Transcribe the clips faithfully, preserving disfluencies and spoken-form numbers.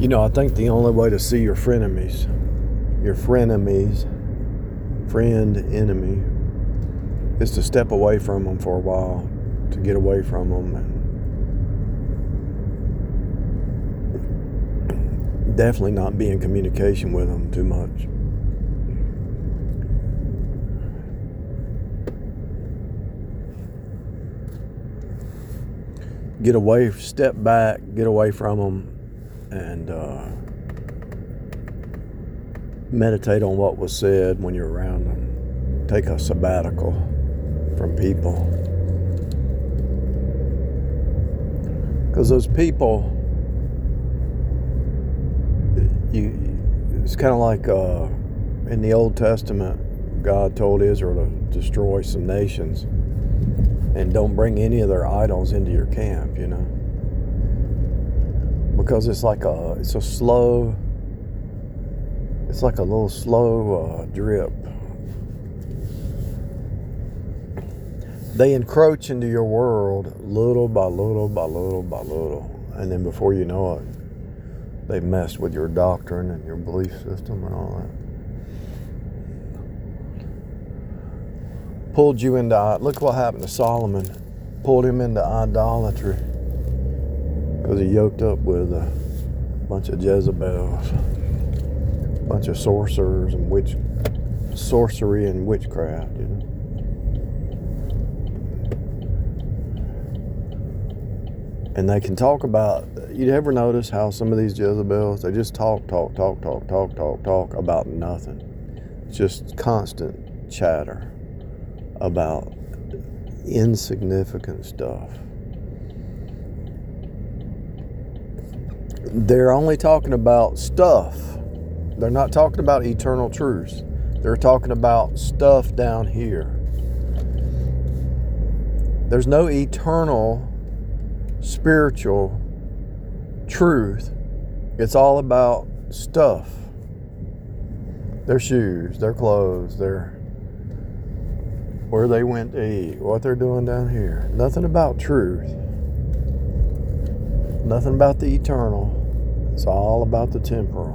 You know, I think the only way to see your frenemies, your frenemies, friend, enemy, is to step away from them for a while, to get away from them, and definitely not be in communication with them too much. Get away, step back, get away from them, and uh, meditate on what was said when you're around them. Take a sabbatical from people. Because those people, you, it's kind of like uh, in the Old Testament, God told Israel to destroy some nations and don't bring any of their idols into your camp, you know. Because it's like a, it's a slow, it's like a little slow uh, drip. They encroach into your world little by little by little by little. And then before you know it, they messed with your doctrine and your belief system and all that. Pulled you into, look what happened to Solomon. Pulled him into idolatry. Because he yoked up with a bunch of Jezebels, a bunch of sorcerers and witch, sorcery and witchcraft, you know. And they can talk about, you ever notice how some of these Jezebels, they just talk, talk, talk, talk, talk, talk, talk about nothing. It's just constant chatter about insignificant stuff. They're only talking about stuff. They're not talking about eternal truths. They're talking about stuff down here. There's no eternal spiritual truth. It's all about stuff. Their shoes, their clothes, their where they went to eat, what they're doing down here. Nothing about truth. Nothing about the eternal. It's all about the temporal.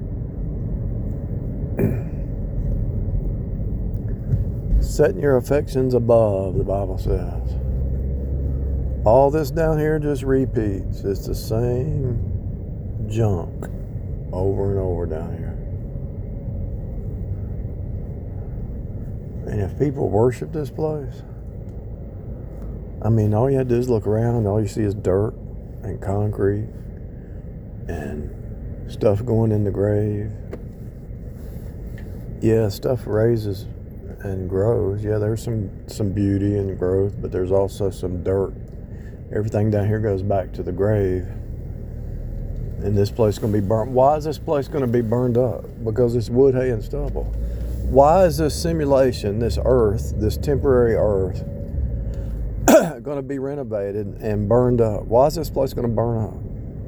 Setting your affections above, the Bible says. All this down here just repeats. It's the same junk over and over down here. And if people worship this place, I mean, all you have to do is look around and all you see is dirt and concrete and stuff going in the grave. Yeah, stuff raises and grows. Yeah, there's some, some beauty and growth, but there's also some dirt. Everything down here goes back to the grave. And this place is going to be burnt. Why is this place going to be burned up? Because it's wood, hay, and stubble. Why is this simulation, this earth, this temporary earth, going to be renovated and burned up? Why is this place going to burn up?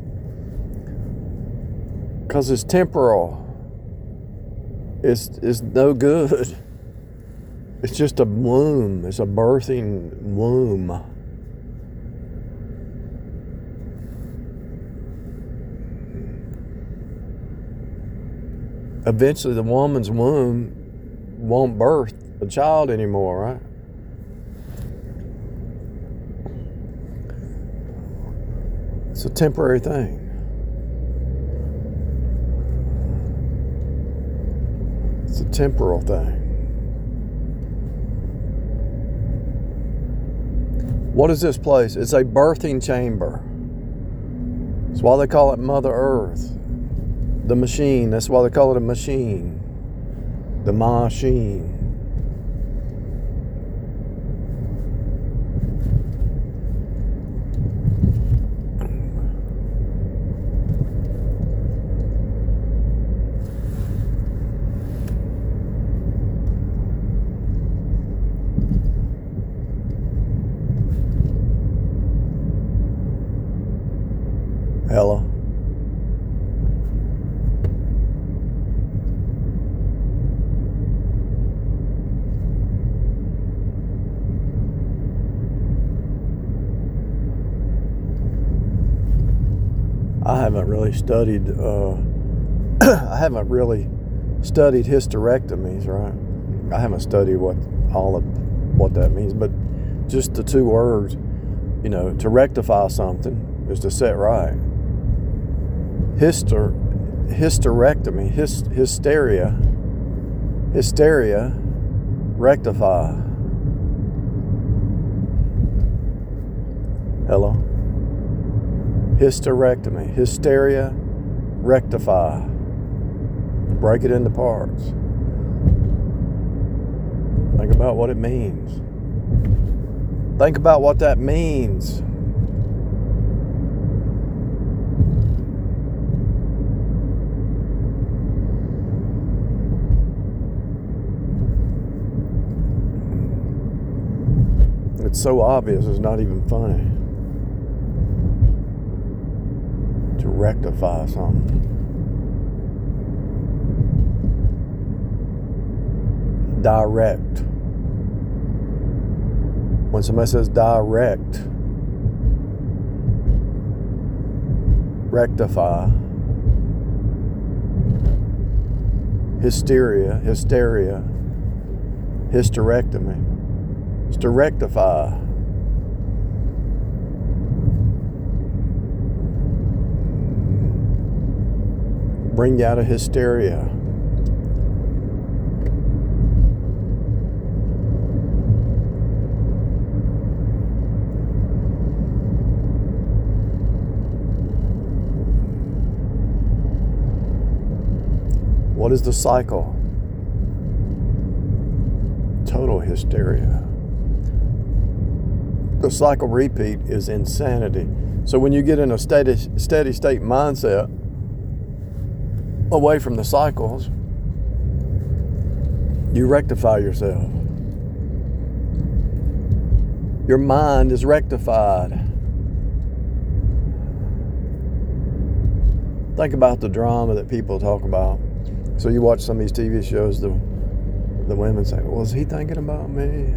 Because it's temporal. It's, it's no good. It's just a womb. It's a birthing womb. Eventually the woman's womb won't birth a child anymore, right? It's a temporary thing. It's a temporal thing. What is this place? It's a birthing chamber. That's why they call it Mother Earth. The machine, that's why they call it a machine. The machine. Hello. I haven't really studied, uh, I haven't really studied hysterectomies, right? I haven't studied what all of what that means, but just the two words, you know, to rectify something is to set right. Hyster, hysterectomy, hys, hysteria, hysteria, rectify. Hello? Hysterectomy, hysteria, rectify. Break it into parts. Think about what it means. Think about what that means. It's so obvious, it's not even funny. To rectify something. Direct. When somebody says direct, rectify, hysteria, hysteria, hysterectomy, it's to rectify. Bring you out of hysteria. What is the cycle? Total hysteria. The cycle repeat is insanity. So when you get in a steady, steady state mindset, away from the cycles, you rectify yourself. Your mind is rectified. Think about the drama that people talk about. So you watch some of these T V shows, the the women say, "Well, is he thinking about me?"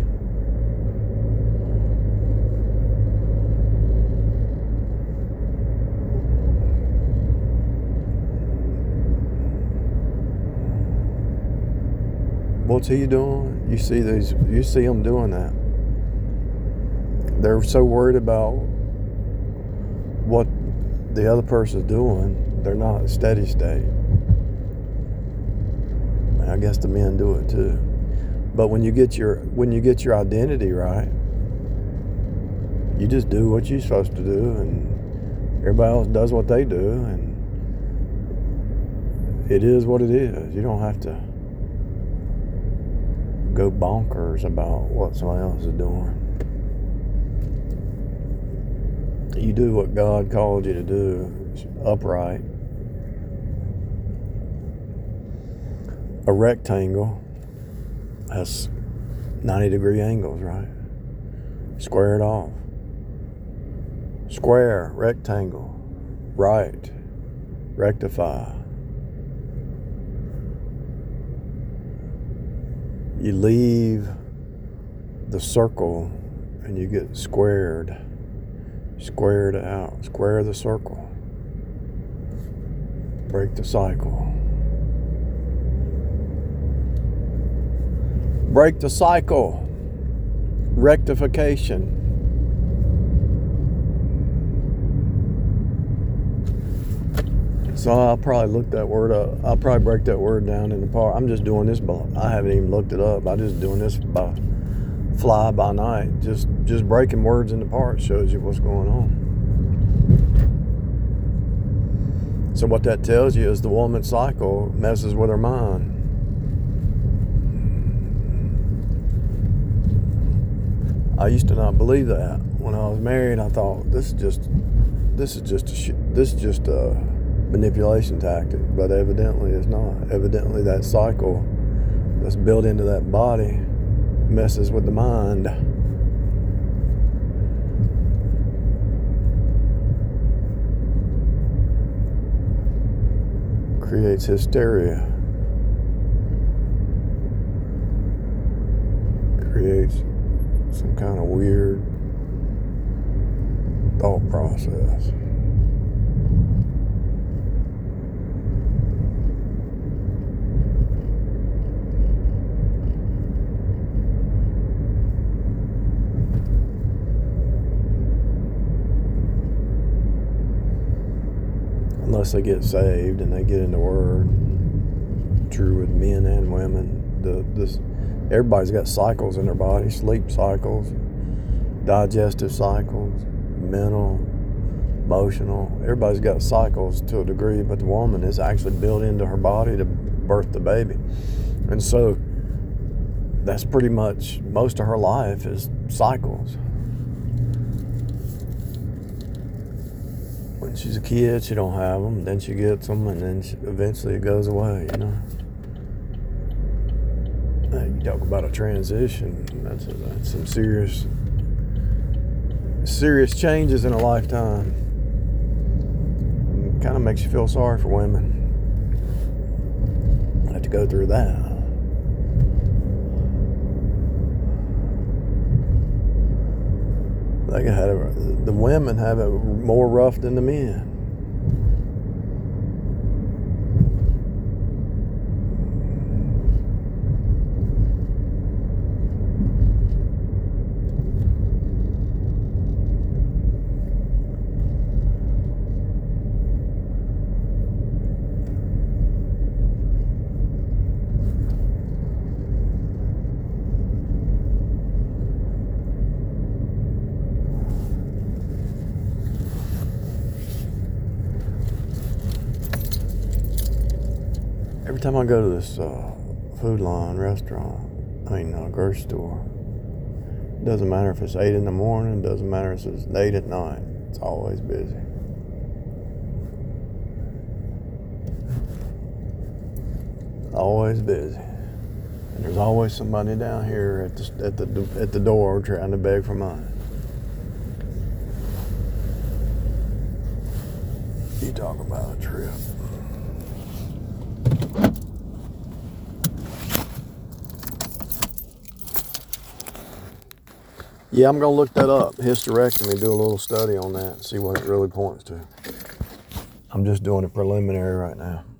What's he doing? You see these, you see them doing that. They're so worried about what the other person's doing, they're not steady state. I guess the men do it too. But when you get your when you get your identity right, you just do what you're supposed to do, and everybody else does what they do, and it is what it is. You don't have to go bonkers about what somebody else is doing. You do what God called you to do. It's upright. A rectangle has ninety degree angles, right? Square it off. Square, rectangle, right, rectify. You leave the circle and you get squared. Squared out. Square the circle. Break the cycle. Break the cycle. Rectification. So I'll probably look that word up. I'll probably break that word down in the part. I'm just doing this, but I haven't even looked it up. I'm just doing this by fly by night. Just just breaking words into parts shows you what's going on. So what that tells you is the woman's cycle messes with her mind. I used to not believe that. When I was married, I thought this is just this is just a sh- this is just a manipulation tactic, but evidently it's not. Evidently that cycle that's built into that body messes with the mind. Creates hysteria. Creates some kind of weird thought process. unless they get saved and they get in the Word. True with men and women. The this everybody's got cycles in their body: sleep cycles, digestive cycles, mental, emotional. Everybody's got cycles to a degree, but the woman is actually built into her body to birth the baby, and so that's pretty much most of her life is cycles. When she's a kid, she don't have them. Then she gets them, and then she, eventually it goes away. You know. Uh, you talk about a transition. That's, a, that's some serious, serious changes in a lifetime. It kind of makes you feel sorry for women. I have to go through that. They have, the women have it more rough than the men. Every time I go to this uh, Food Line restaurant, I mean uh, grocery store, it doesn't matter if it's eight in the morning, doesn't matter if it's eight at night, it's always busy. Always busy. And there's always somebody down here at the at the at the door trying to beg for money. You talk about a trip. Yeah, I'm going to look that up, hysterectomy, do a little study on that and see what it really points to. I'm just doing a preliminary right now.